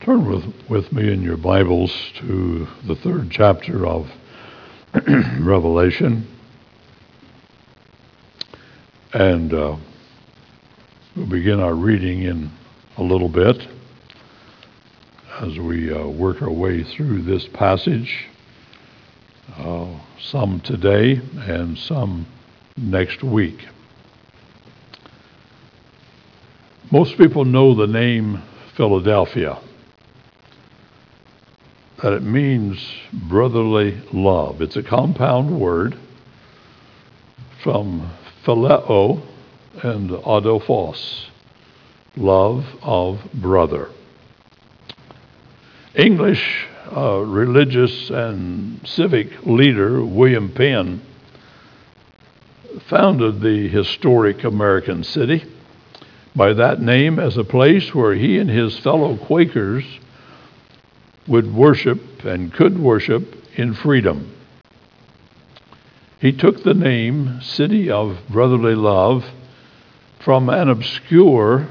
Turn with me in your Bibles to the 3rd chapter of Revelation. And we'll begin our reading in a little bit as we work our way through this passage. Some today and some next week. Most people know the name Philadelphia, that it means brotherly love. It's a compound word from phileo and adelphos, love of brother. English religious and civic leader William Penn founded the historic American city by that name as a place where he and his fellow Quakers would worship and could worship in freedom. He took the name City of Brotherly Love from an obscure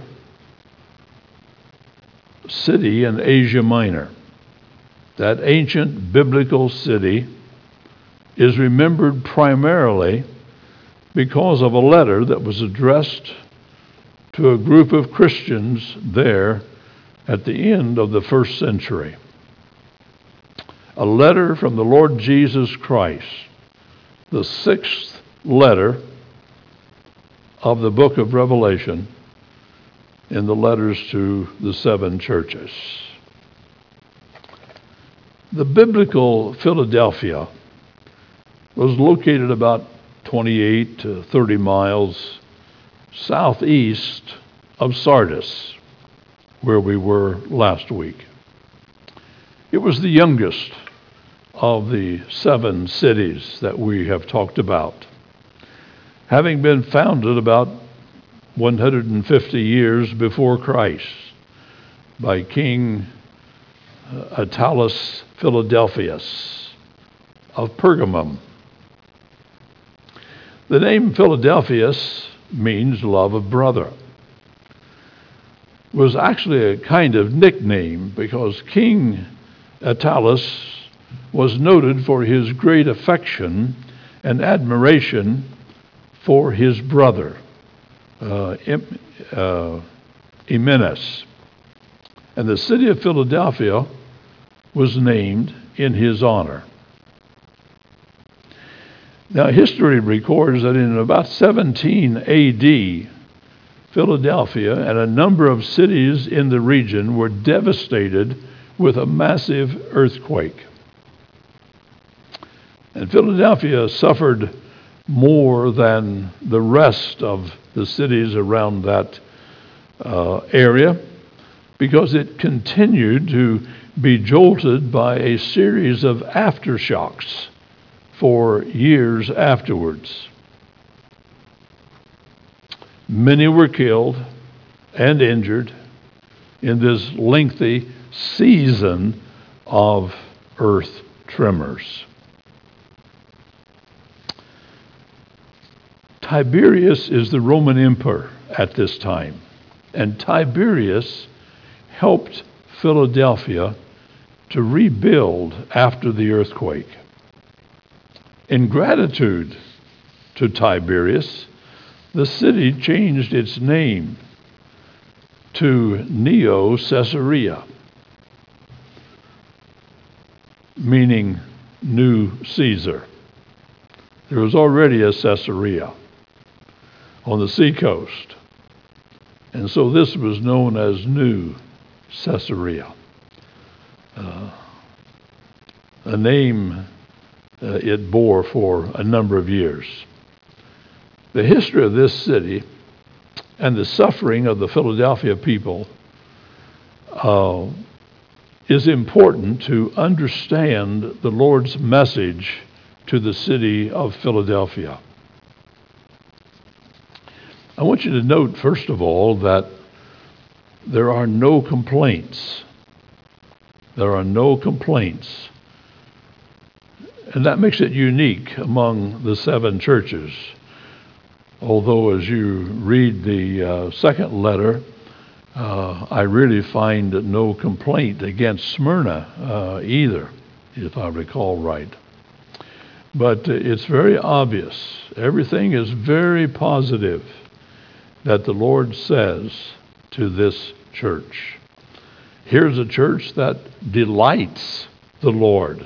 city in Asia Minor. That ancient biblical city is remembered primarily because of a letter that was addressed to a group of Christians there at the end of the 1st century. A letter from the Lord Jesus Christ, the 6th letter of the book of Revelation in the letters to the 7 churches. The biblical Philadelphia was located about 28 to 30 miles southeast of Sardis, where we were last week. It was the youngest of the 7 cities that we have talked about, having been founded about 150 years before Christ by King Attalus Philadelphus of Pergamum. The name Philadelphus means love of brother. It was actually a kind of nickname because King Attalus was noted for his great affection and admiration for his brother, Eminus. And the city of Philadelphia was named in his honor. Now, history records that in about 17 A.D., Philadelphia and a number of cities in the region were devastated with a massive earthquake. And Philadelphia suffered more than the rest of the cities around that area because it continued to be jolted by a series of aftershocks for years afterwards. Many were killed and injured in this lengthy season of earth tremors. Tiberius is the Roman emperor at this time, and Tiberius helped Philadelphia to rebuild after the earthquake. In gratitude to Tiberius, the city changed its name to Neo Caesarea, meaning New Caesar. There was already a Caesarea on the seacoast, and so this was known as New Caesarea, a name it bore for a number of years. The history of this city and the suffering of the Philadelphia people is important to understand the Lord's message to the city of Philadelphia. I want you to note, first of all, that there are no complaints. There are no complaints. And that makes it unique among the 7 churches. Although as you read the second letter, I really find no complaint against Smyrna either, if I recall right. But it's very obvious. Everything is very positive that the Lord says to this church. Here's a church that delights the Lord.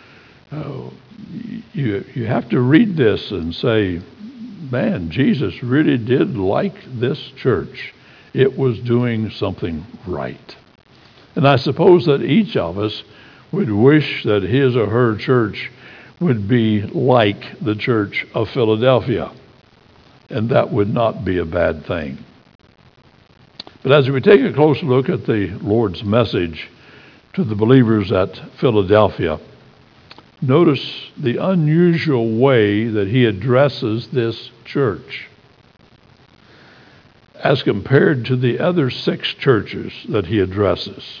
You have to read this and say, man, Jesus really did like this church. It was doing something right. And I suppose that each of us would wish that his or her church would be like the church of Philadelphia. And that would not be a bad thing. But as we take a close look at the Lord's message to the believers at Philadelphia, notice the unusual way that he addresses this church as compared to the other 6 churches that he addresses.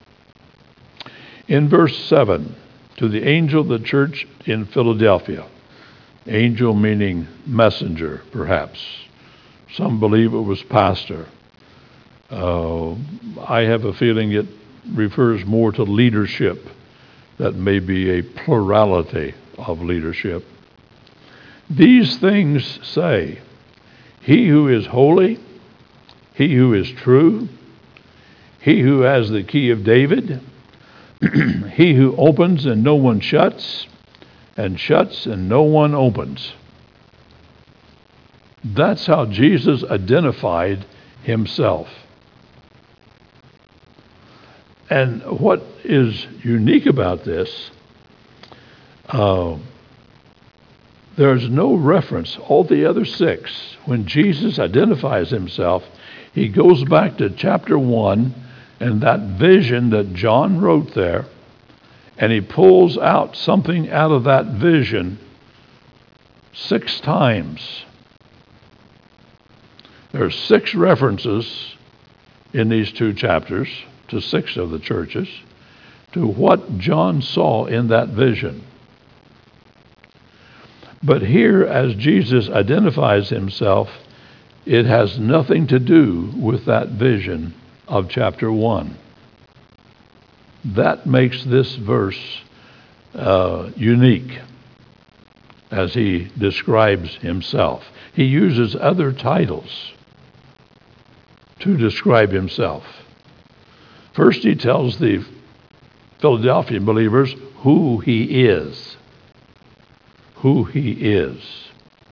In verse 7, to the angel of the church in Philadelphia, angel meaning messenger, perhaps. Some believe it was pastor. I have a feeling it refers more to leadership. That may be a plurality of leadership. These things say, he who is holy, he who is true, he who has the key of David, he who opens and no one shuts, and shuts and no one opens. That's how Jesus identified himself. And what is unique about this, there's no reference. All the other 6, when Jesus identifies himself, he goes back to chapter 1 and that vision that John wrote there, and he pulls out something out of that vision 6 times. There are 6 references in these 2 chapters to 6 of the churches to what John saw in that vision. But here, as Jesus identifies himself, it has nothing to do with that vision of chapter 1. That makes this verse unique as he describes himself. He uses other titles to describe himself. First, he tells the Philadelphian believers who he is. Who he is.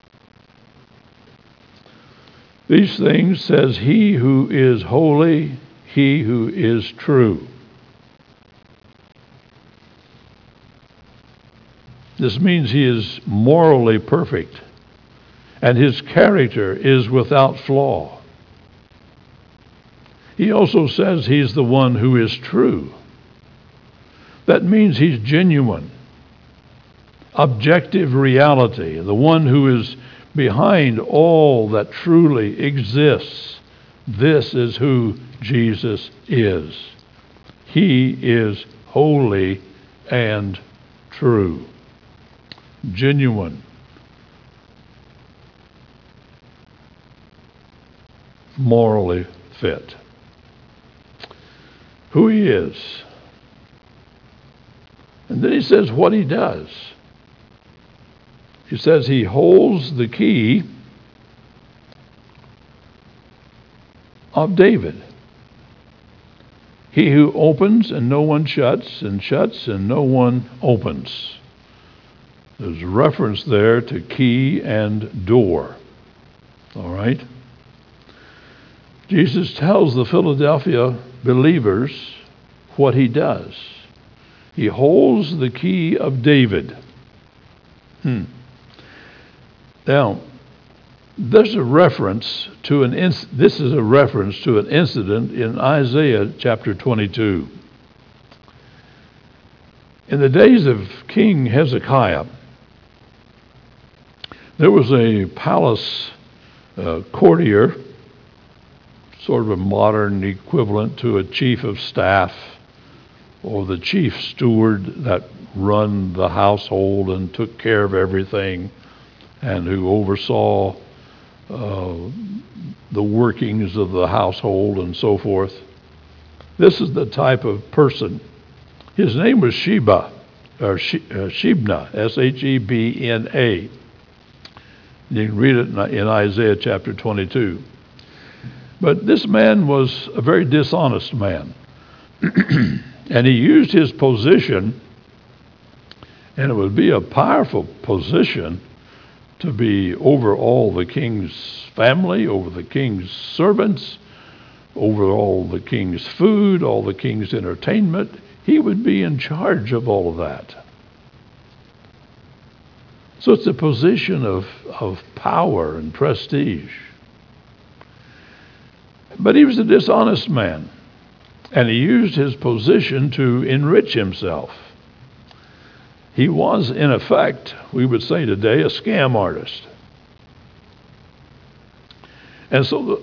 These things says he who is holy, he who is true. This means he is morally perfect, and his character is without flaw. He also says he's the one who is true. That means he's genuine, objective reality, the one who is behind all that truly exists. This is who Jesus is. He is holy and true, genuine, morally fit. Who he is. And then he says what he does. He says he holds the key of David. He who opens and no one shuts, and shuts and no one opens. There's reference there to key and door. All right? Jesus tells the Philadelphia believers what he does. He holds the key of David. Now, there's a reference to this is a reference to an incident in Isaiah chapter 22. In the days of King Hezekiah, there was a palace courtier, sort of a modern equivalent to a chief of staff or the chief steward that run the household and took care of everything and who oversaw the workings of the household and so forth. This is the type of person. His name was Sheba, or Shebna, S-H-E-B-N-A. You can read it in Isaiah chapter 22. But this man was a very dishonest man. And he used his position, and it would be a powerful position to be over all the king's family, over the king's servants, over all the king's food, all the king's entertainment. He would be in charge of all of that. So it's a position of power and prestige. But he was a dishonest man, and he used his position to enrich himself. He was, in effect, we would say today, a scam artist. And so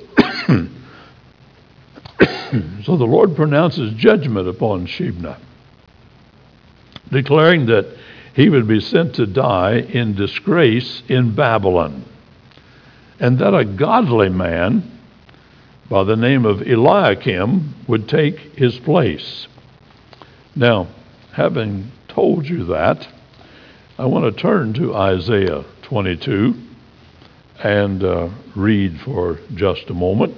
so the Lord pronounces judgment upon Shebna, declaring that he would be sent to die in disgrace in Babylon, and that a godly man by the name of Eliakim would take his place. Now, having told you that, I want to turn to Isaiah 22 and read for just a moment.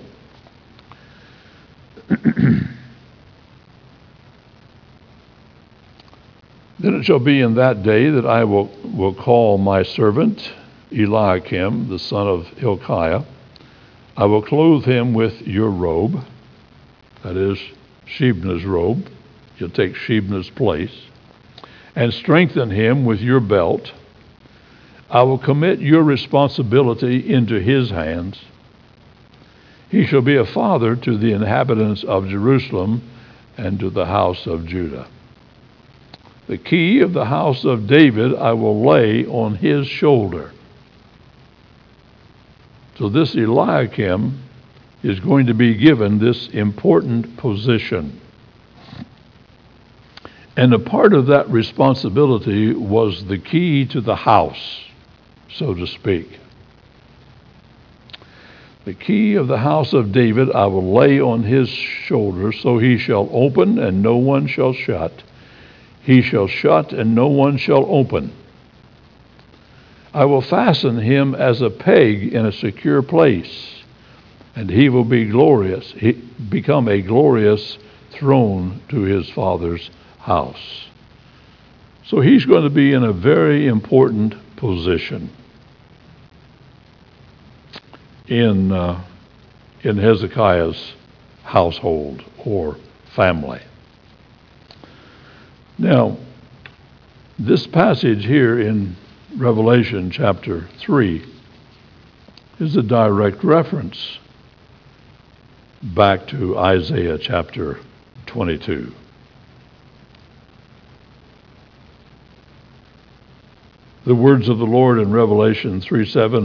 Then it shall be in that day that I will call my servant Eliakim, the son of Hilkiah. I will clothe him with your robe, that is, Shebna's robe. You'll take Shebna's place, and strengthen him with your belt. I will commit your responsibility into his hands. He shall be a father to the inhabitants of Jerusalem and to the house of Judah. The key of the house of David I will lay on his shoulder. So this Eliakim is going to be given this important position. And a part of that responsibility was the key to the house, so to speak. The key of the house of David I will lay on his shoulder, so he shall open and no one shall shut. He shall shut and no one shall open. I will fasten him as a peg in a secure place, and he will be glorious. He become a glorious throne to his father's house. So he's going to be in a very important position in Hezekiah's household or family. Now, this passage here in Revelation chapter 3 is a direct reference back to Isaiah chapter 22. The words of the Lord in Revelation 3:7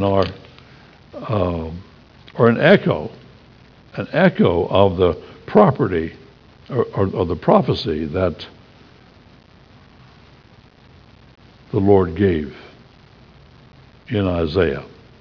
are an echo of the property or the prophecy that the Lord gave in Isaiah.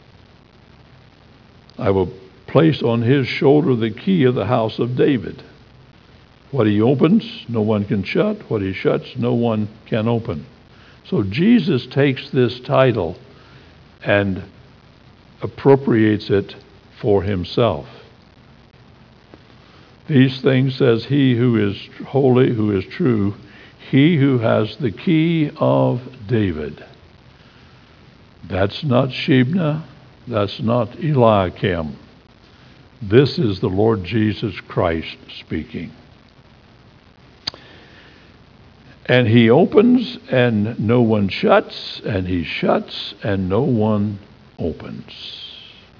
I will place on his shoulder the key of the house of David. What he opens, no one can shut. What he shuts, no one can open. So Jesus takes this title and appropriates it for himself. These things says he who is holy, who is true, he who has the key of David. That's not Shebna. That's not Eliakim. This is the Lord Jesus Christ speaking. And he opens and no one shuts, and he shuts and no one opens.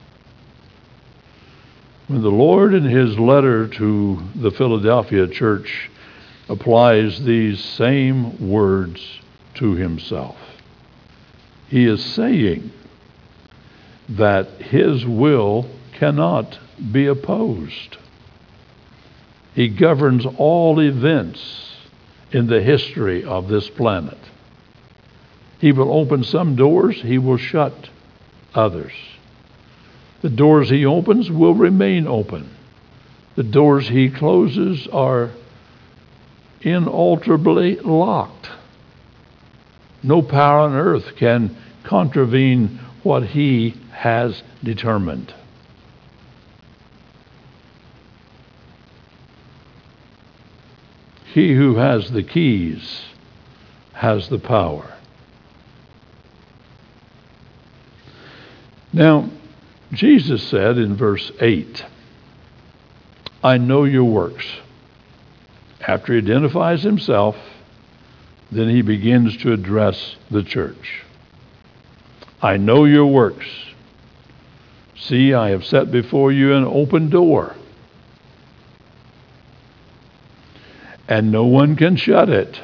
When the Lord in his letter to the Philadelphia church applies these same words to himself, he is saying that his will cannot be opposed. He governs all events in the history of this planet. He will open some doors, he will shut others. The doors he opens will remain open. The doors he closes are inalterably locked. No power on earth can contravene what he has determined. He who has the keys has the power. Now, Jesus said in verse 8, I know your works. After he identifies himself, then he begins to address the church. I know your works. See, I have set before you an open door, and no one can shut it.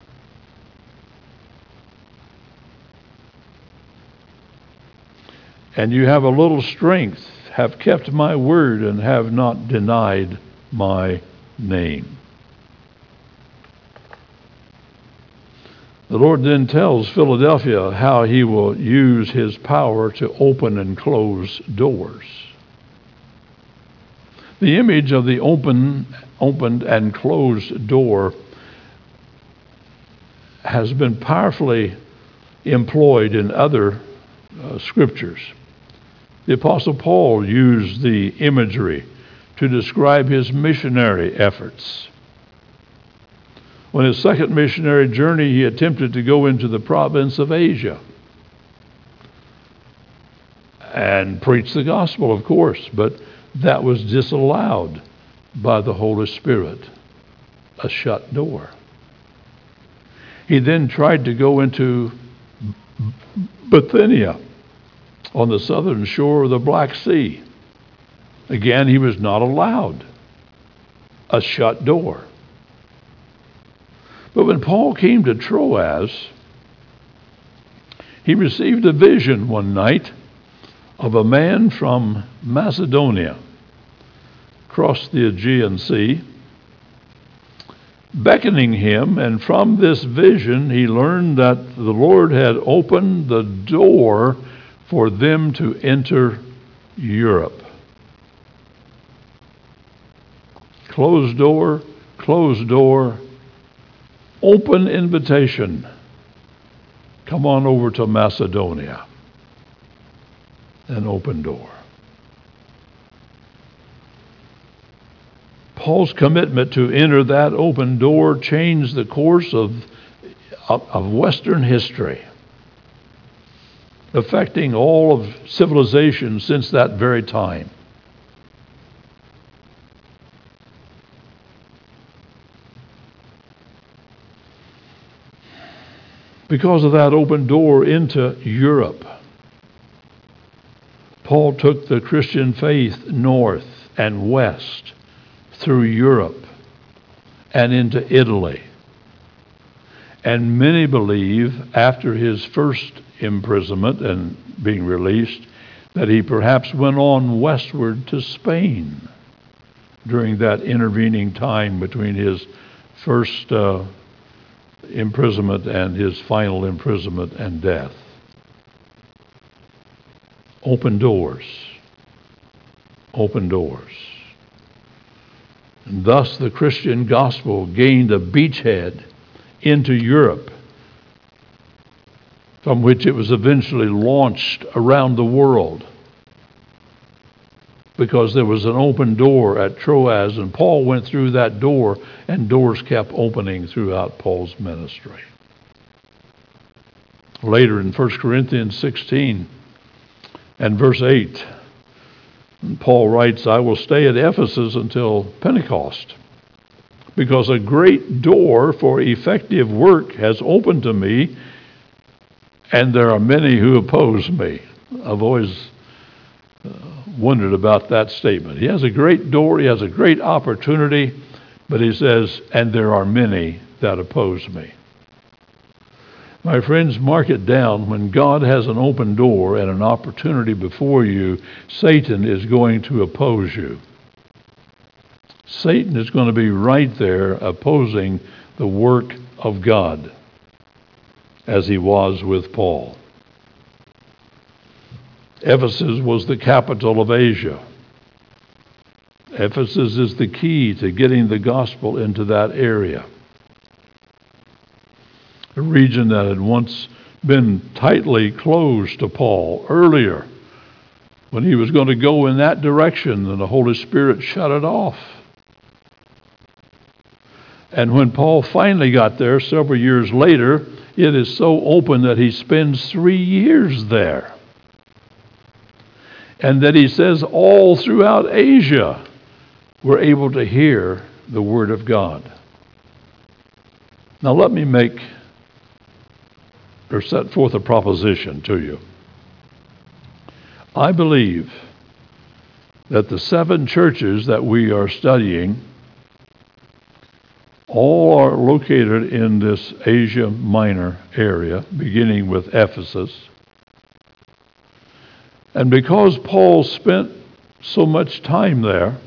And you have a little strength, have kept my word, and have not denied my name. The Lord then tells Philadelphia how he will use his power to open and close doors. The image of the opened and closed door has been powerfully employed in other scriptures. The Apostle Paul used the imagery to describe his missionary efforts. On his second missionary journey, he attempted to go into the province of Asia and preach the gospel, of course, but that was disallowed by the Holy Spirit, a shut door. He then tried to go into Bithynia on the southern shore of the Black Sea. Again, he was not allowed, a shut door. But when Paul came to Troas, he received a vision one night of a man from Macedonia, across the Aegean Sea, beckoning him, and from this vision he learned that the Lord had opened the door for them to enter Europe. Closed door, open invitation. Come on over to Macedonia. An open door. Paul's commitment to enter that open door changed the course of Western history, affecting all of civilization since that very time. Because of that open door into Europe, Paul took the Christian faith north and west through Europe and into Italy. And many believe, after his first imprisonment and being released, that he perhaps went on westward to Spain during that intervening time between his first imprisonment and his final imprisonment and death. Open doors. Open doors. And thus the Christian gospel gained a beachhead into Europe, from which it was eventually launched around the world, because there was an open door at Troas, and Paul went through that door, and doors kept opening throughout Paul's ministry. Later in 1 Corinthians 16 and verse 8, Paul writes, I will stay at Ephesus until Pentecost, because a great door for effective work has opened to me, and there are many who oppose me. I've always wondered about that statement. He has a great door, he has a great opportunity, but he says, and there are many that oppose me. My friends, mark it down. When God has an open door and an opportunity before you, Satan is going to oppose you. Satan is going to be right there opposing the work of God, as he was with Paul. Ephesus was the capital of Asia. Ephesus is the key to getting the gospel into that area. A region that had once been tightly closed to Paul earlier. When he was going to go in that direction, and the Holy Spirit shut it off. And when Paul finally got there several years later, it is so open that he spends 3 years there. And that he says all throughout Asia we're able to hear the Word of God. Now let me make or set forth a proposition to you. I believe that the 7 churches that we are studying all are located in this Asia Minor area, beginning with Ephesus. And because Paul spent so much time there,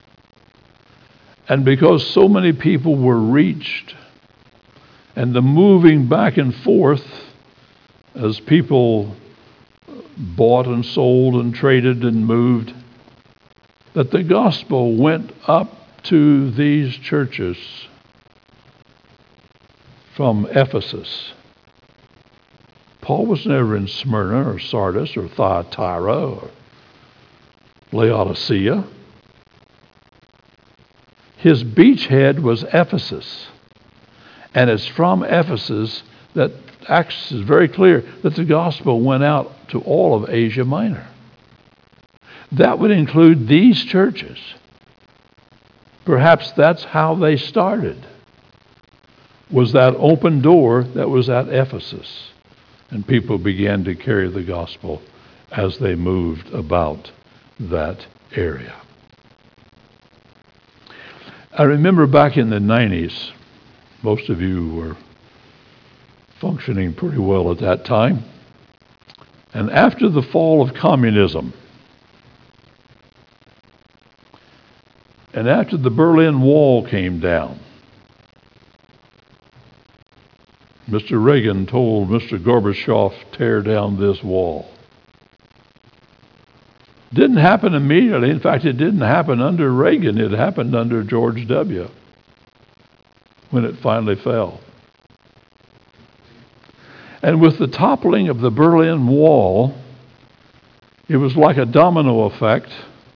and because so many people were reached, and the moving back and forth as people bought and sold and traded and moved, that the gospel went up to these churches from Ephesus. Paul was never in Smyrna or Sardis or Thyatira or Laodicea. His beachhead was Ephesus. And it's from Ephesus that Acts is very clear that the gospel went out to all of Asia Minor. That would include these churches. Perhaps that's how they started, was that open door that was at Ephesus. And people began to carry the gospel as they moved about that area. I remember back in the 90s, most of you were functioning pretty well at that time. And after the fall of communism, and after the Berlin Wall came down, Mr. Reagan told Mr. Gorbachev, tear down this wall. Didn't happen immediately. In fact, it didn't happen under Reagan. It happened under George W. when it finally fell. And with the toppling of the Berlin Wall, it was like a domino effect,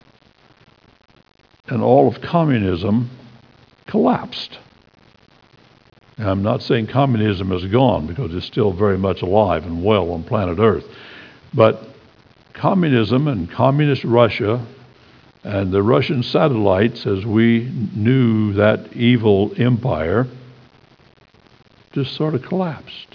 and all of communism collapsed. Now, I'm not saying communism is gone, because it's still very much alive and well on planet Earth. But communism and communist Russia and the Russian satellites, as we knew that evil empire, just sort of collapsed.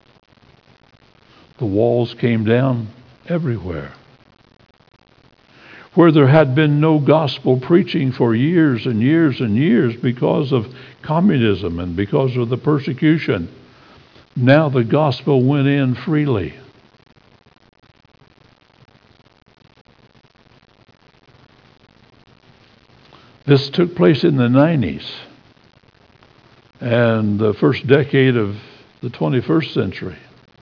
The walls came down everywhere. Where there had been no gospel preaching for years and years and years because of communism and because of the persecution, now the gospel went in freely. This took place in the 90s and the first decade of the 21st century.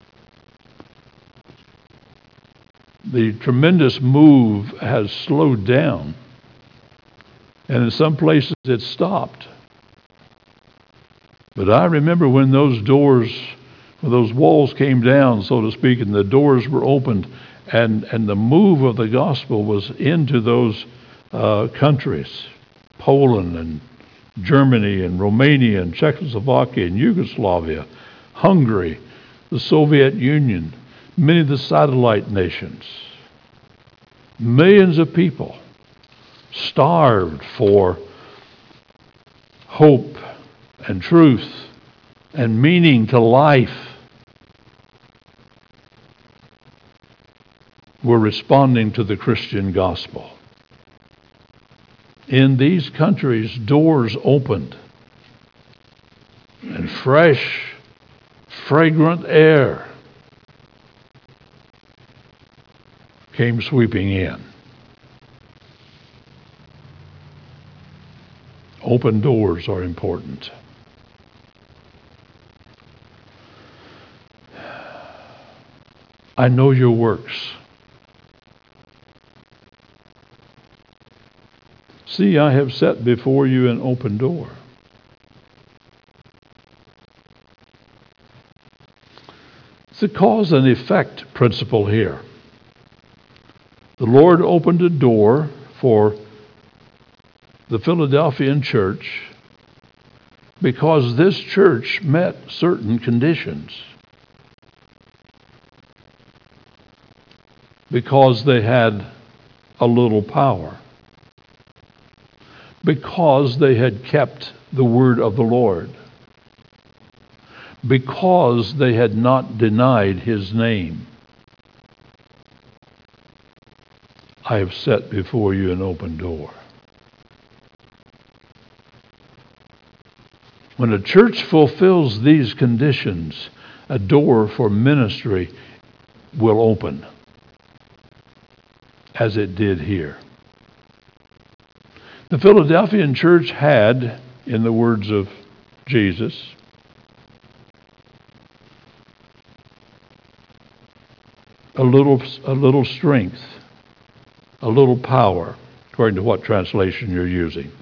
The tremendous move has slowed down, and in some places it stopped. But I remember when those walls came down, so to speak, and the doors were opened, and the move of the gospel was into those countries, Poland and Germany and Romania and Czechoslovakia and Yugoslavia, Hungary, the Soviet Union, many of the satellite nations. Millions of people starved for hope and truth and meaning to life were responding to the Christian gospel. In these countries, doors opened, and fresh, fragrant air came sweeping in. Open doors are important. I know your works. See, I have set before you an open door. It's a cause and effect principle here. The Lord opened a door for the Philadelphian church because this church met certain conditions. Because they had a little power. Because they had kept the word of the Lord. Because they had not denied his name. I have set before you an open door. When a church fulfills these conditions, a door for ministry will open, as it did here. The Philadelphian church had, in the words of Jesus, a little strength, a little power, according to what translation you're using.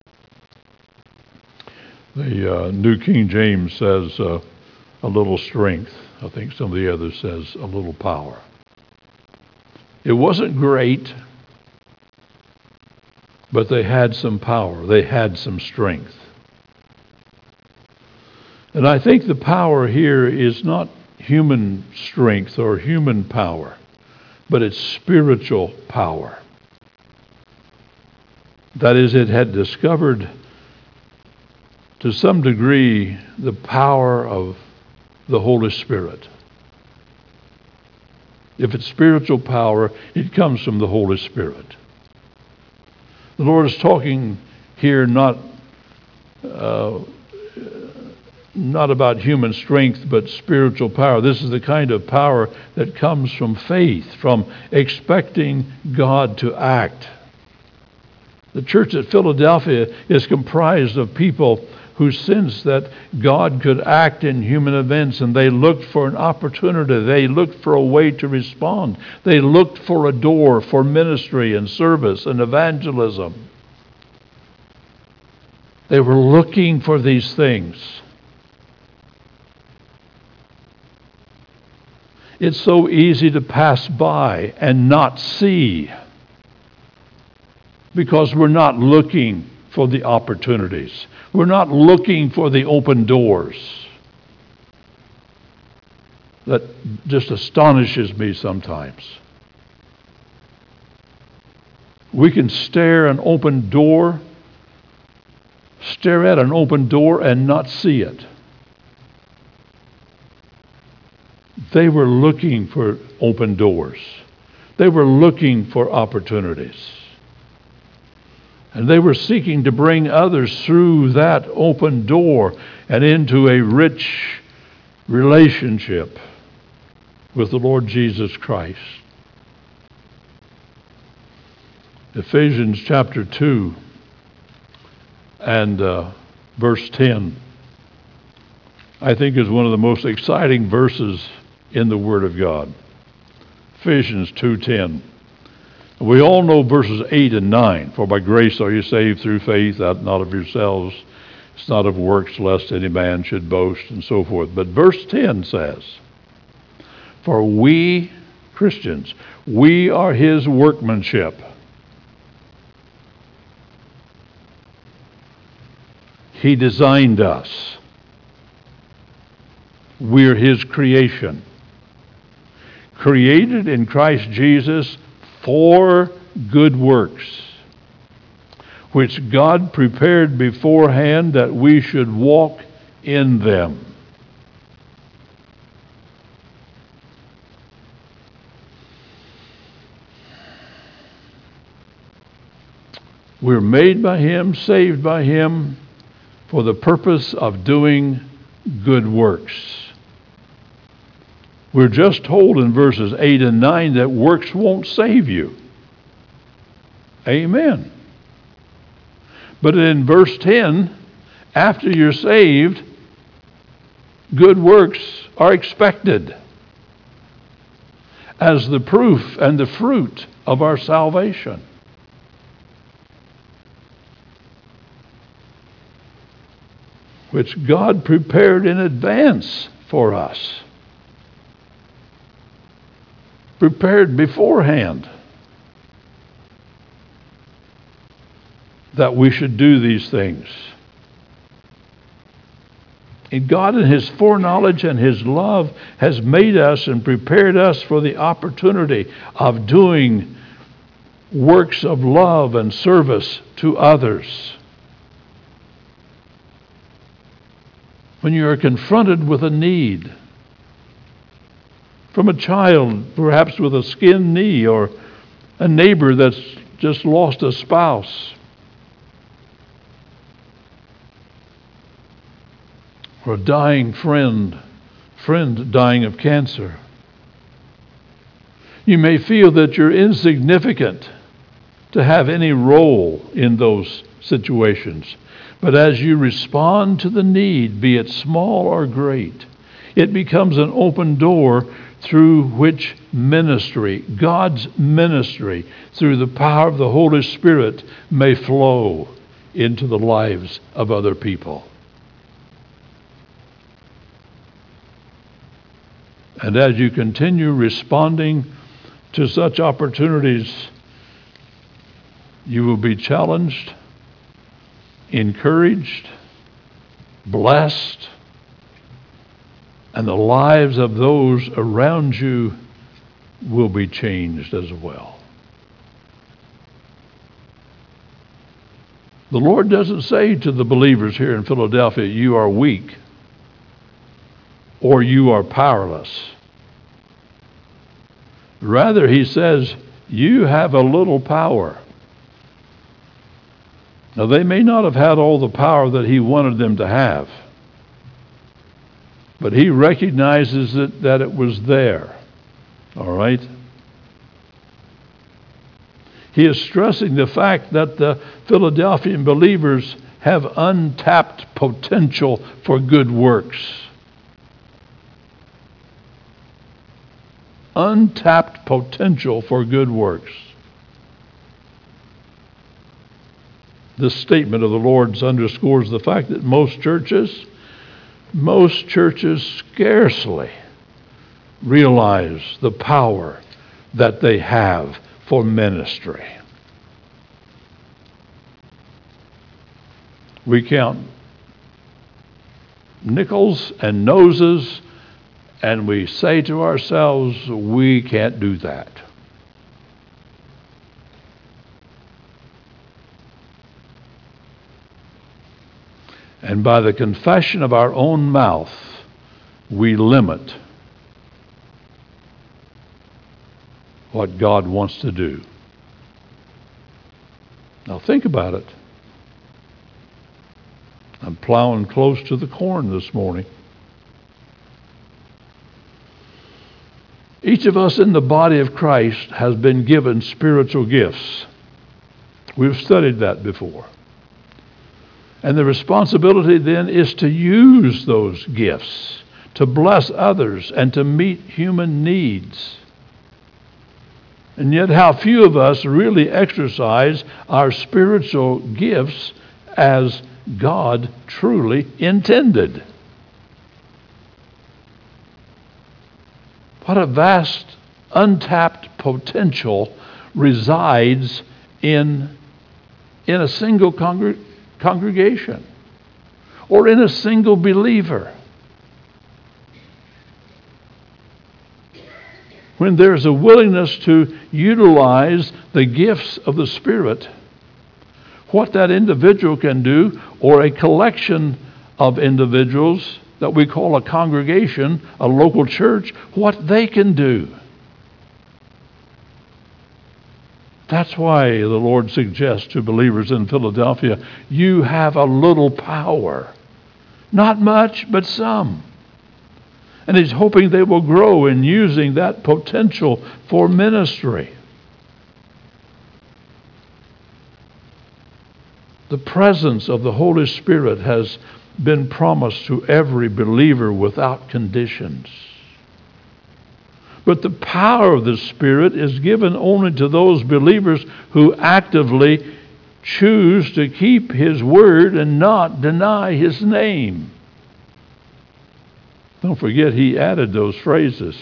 The New King James says a little strength. I think some of the others says a little power. It wasn't great, but they had some power. They had some strength. And I think the power here is not human strength or human power, but it's spiritual power. That is, it had discovered to some degree the power of the Holy Spirit. If it's spiritual power, it comes from the Holy Spirit. The Lord is talking here not about human strength, but spiritual power. This is the kind of power that comes from faith, from expecting God to act. The church at Philadelphia is comprised of people who sensed that God could act in human events, and they looked for an opportunity. They looked for a way to respond. They looked for a door for ministry and service and evangelism. They were looking for these things. It's so easy to pass by and not see because we're not looking for the opportunities. We're not looking for the open doors. That just astonishes me sometimes. We can stare at an open door and not see it. They were looking for open doors. They were looking for opportunities. And they were seeking to bring others through that open door and into a rich relationship with the Lord Jesus Christ. Ephesians chapter 2 and verse 10, I think is one of the most exciting verses in the Word of God. Ephesians 2:10. We all know verses 8 and 9. For by grace are you saved through faith, that not of yourselves. It's not of works, lest any man should boast, and so forth. But verse 10 says, for we, Christians, we are his workmanship. He designed us. We're his creation. Created in Christ Jesus for good works, which God prepared beforehand that we should walk in them. We're made by him, saved by him, for the purpose of doing good works. We're just told in verses 8 and 9 that works won't save you. Amen. But in verse 10, after you're saved, good works are expected as the proof and the fruit of our salvation. which God prepared in advance for us. Prepared beforehand that we should do these things. And God in His foreknowledge and His love has made us and prepared us for the opportunity of doing works of love and service to others. When you are confronted with a need, from a child perhaps with a skinned knee, or a neighbor that's just lost a spouse, or a dying friend dying of cancer. You may feel that you're insignificant to have any role in those situations. But as you respond to the need, be it small or great, it becomes an open door through which ministry, God's ministry, through the power of the Holy Spirit, may flow into the lives of other people. And as you continue responding to such opportunities, you will be challenged, encouraged, blessed, and the lives of those around you will be changed as well. The Lord doesn't say to the believers here in Philadelphia, you are weak or you are powerless. Rather, He says, you have a little power. Now, they may not have had all the power that He wanted them to have, but He recognizes that it was there. All right? He is stressing the fact that the Philadelphian believers have untapped potential for good works. Untapped potential for good works. This statement of the Lord's underscores the fact that most churches scarcely realize the power that they have for ministry. We count nickels and noses, and we say to ourselves, we can't do that. And by the confession of our own mouth, we limit what God wants to do. Now think about it. I'm plowing close to the corn this morning. Each of us in the body of Christ has been given spiritual gifts. We've studied that before. And the responsibility then is to use those gifts to bless others and to meet human needs. And yet how few of us really exercise our spiritual gifts as God truly intended. What a vast, untapped potential resides in a single congregation or in a single believer. When there's a willingness to utilize the gifts of the Spirit, what that individual can do, or a collection of individuals that we call a congregation, a local church, what they can do. That's why the Lord suggests to believers in Philadelphia, you have a little power. Not much, but some. And He's hoping they will grow in using that potential for ministry. The presence of the Holy Spirit has been promised to every believer without conditions. But the power of the Spirit is given only to those believers who actively choose to keep his word and not deny his name. Don't forget he added those phrases.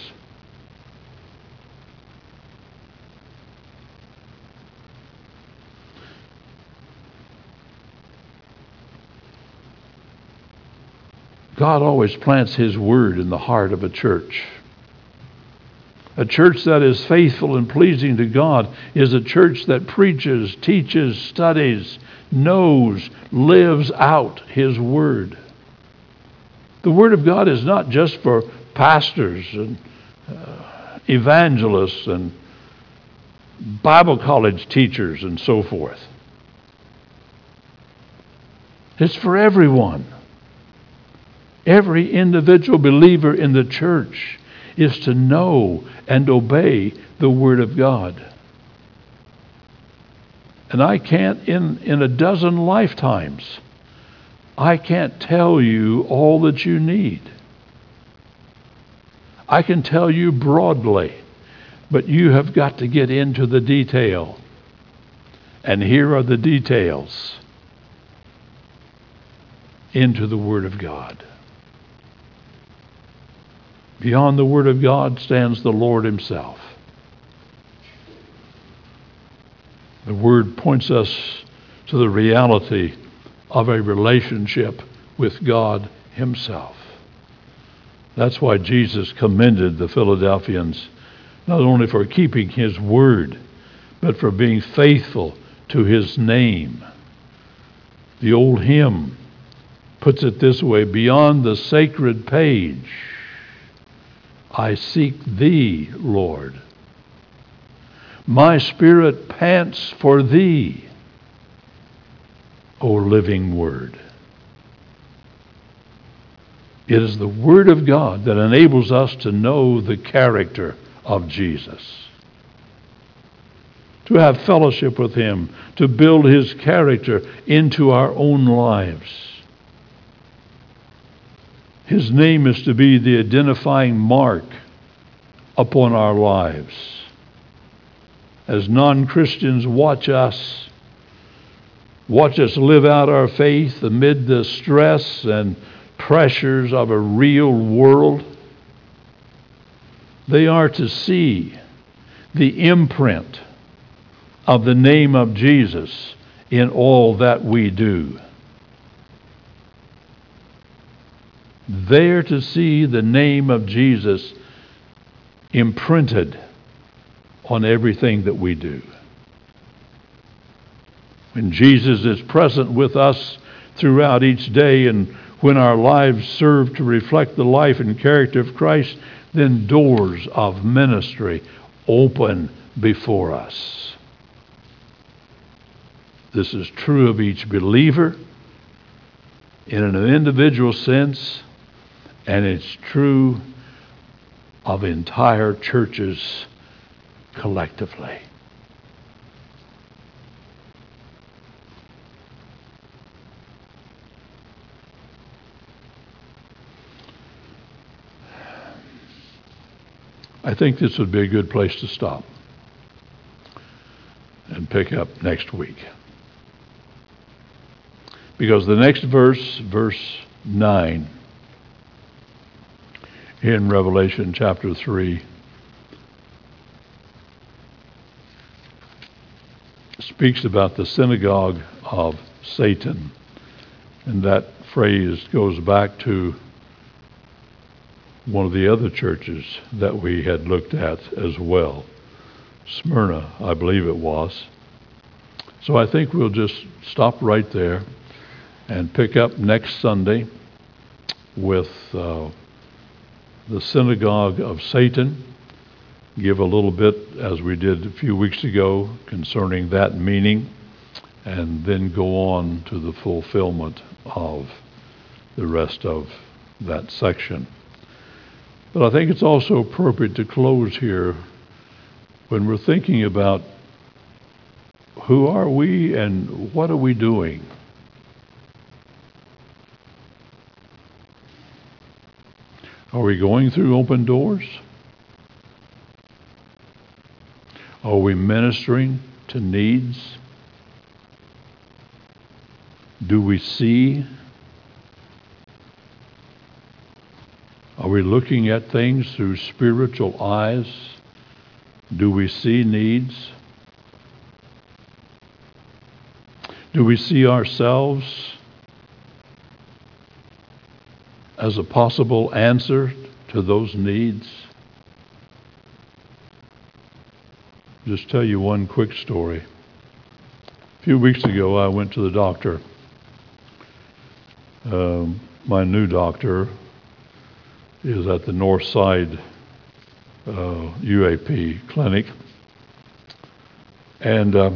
God always plants his word in the heart of a church. A church that is faithful and pleasing to God is a church that preaches, teaches, studies, knows, lives out his word. The word of God is not just for pastors and evangelists and Bible college teachers and so forth. It's for everyone. Every individual believer in the church is to know and obey the Word of God. And I can't, in a dozen lifetimes, I can't tell you all that you need. I can tell you broadly, but you have got to get into the detail. And here are the details into the Word of God. Beyond the Word of God stands the Lord himself. The Word points us to the reality of a relationship with God himself. That's why Jesus commended the Philadelphians not only for keeping his word, but for being faithful to his name. The old hymn puts it this way: beyond the sacred page, I seek thee, Lord. My spirit pants for thee, O living word. It is the Word of God that enables us to know the character of Jesus, to have fellowship with him, to build his character into our own lives. His name is to be the identifying mark upon our lives. As non-Christians watch us live out our faith amid the stress and pressures of a real world, they are to see the imprint of the name of Jesus in all that we do. They are to see the name of Jesus imprinted on everything that we do. When Jesus is present with us throughout each day, and when our lives serve to reflect the life and character of Christ, then doors of ministry open before us. This is true of each believer in an individual sense, and it's true of entire churches collectively. I think this would be a good place to stop and pick up next week. Because the next verse, verse 9, in Revelation chapter 3, speaks about the synagogue of Satan. And that phrase goes back to one of the other churches that we had looked at as well. Smyrna, I believe it was. So I think we'll just stop right there and pick up next Sunday with the synagogue of Satan. Give a little bit, as we did a few weeks ago, concerning that meaning, and then go on to the fulfillment of the rest of that section. But I think it's also appropriate to close here when we're thinking about who are we and what are we doing? Are we going through open doors? Are we ministering to needs? Do we see? Are we looking at things through spiritual eyes? Do we see needs? Do we see ourselves as a possible answer to those needs? Just tell you one quick story. A few weeks ago, I went to the doctor. My new doctor is at the North Side UAP clinic. And I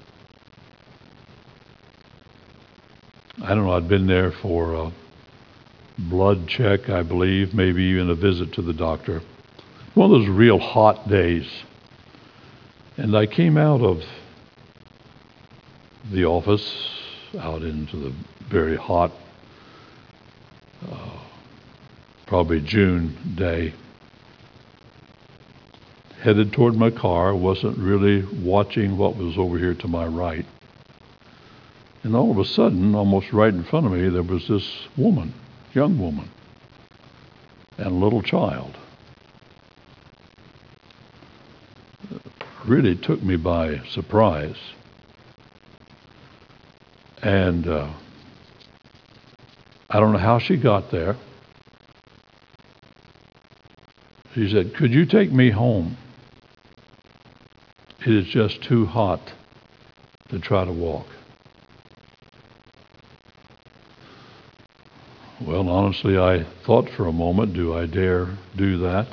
don't know, I'd been there for a blood check, I believe, maybe even a visit to the doctor. One of those real hot days. And I came out of the office out into the very hot, probably June day, headed toward my car, wasn't really watching what was over here to my right. And all of a sudden, almost right in front of me, there was this woman, young woman, and a little child. It really took me by surprise. And I don't know how she got there. She said, "Could you take me home? It is just too hot to try to walk." Well, honestly, I thought for a moment, do I dare do that?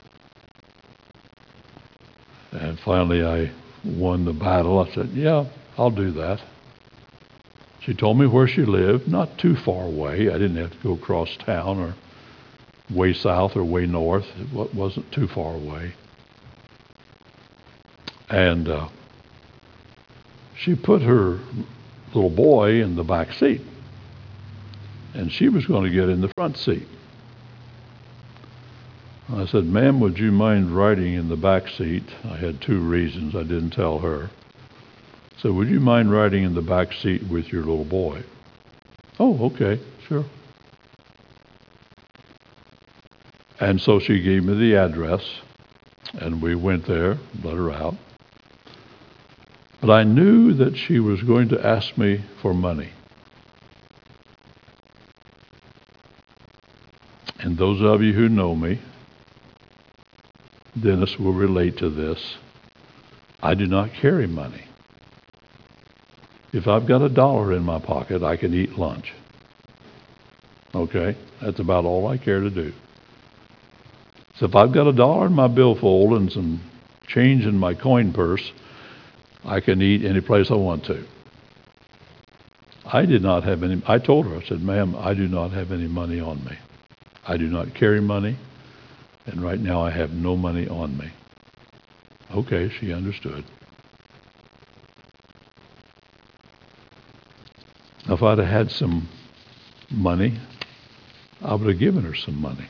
And finally, I won the battle. I said, "Yeah, I'll do that." She told me where she lived, not too far away. I didn't have to go across town or way south or way north. It wasn't too far away. And she put her little boy in the back seat, and she was going to get in the front seat. I said, "Ma'am, would you mind riding in the back seat?" I had two reasons I didn't tell her. I said, "Would you mind riding in the back seat with your little boy?" "Oh, okay, sure." And so she gave me the address, and we went there, let her out. But I knew that she was going to ask me for money. And those of you who know me, Dennis will relate to this. I do not carry money. If I've got $1 in my pocket, I can eat lunch. Okay? That's about all I care to do. So if I've got $1 in my billfold and some change in my coin purse, I can eat any place I want to. I did not have any. I told her, I said, "Ma'am, I do not have any money on me. I do not carry money, and right now I have no money on me." Okay, she understood. If I'd have had some money, I would have given her some money.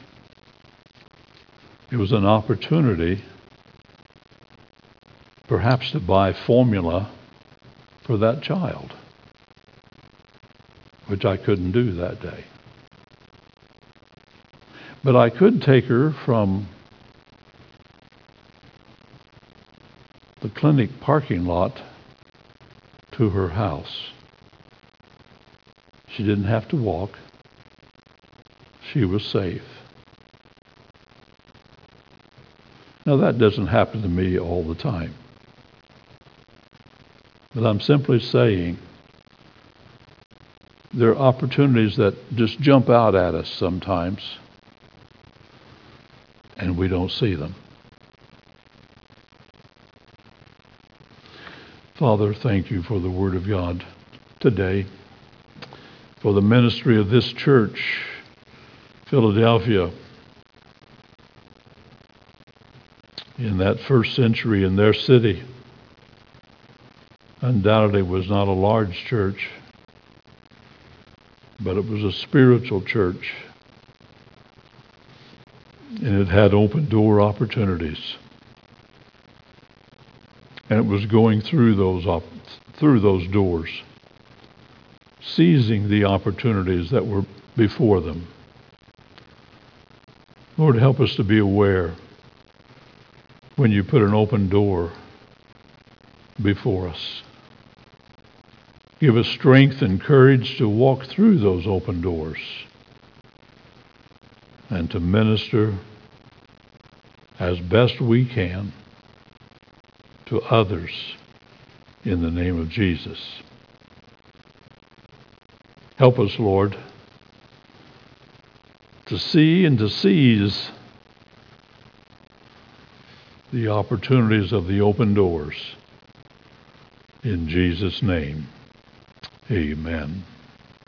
It was an opportunity perhaps to buy formula for that child, which I couldn't do that day. But I could take her from the clinic parking lot to her house. She didn't have to walk. She was safe. Now, that doesn't happen to me all the time. But I'm simply saying there are opportunities that just jump out at us sometimes, and we don't see them. Father, thank you for the Word of God today, for the ministry of this church, Philadelphia, in that first century in their city. Undoubtedly was not a large church, but it was a spiritual church, and it had open door opportunities. And it was going through those doors, seizing the opportunities that were before them. Lord, help us to be aware when you put an open door before us. Give us strength and courage to walk through those open doors and to minister as best we can to others in the name of Jesus. Help us, Lord, to see and to seize the opportunities of the open doors. In Jesus' name, amen.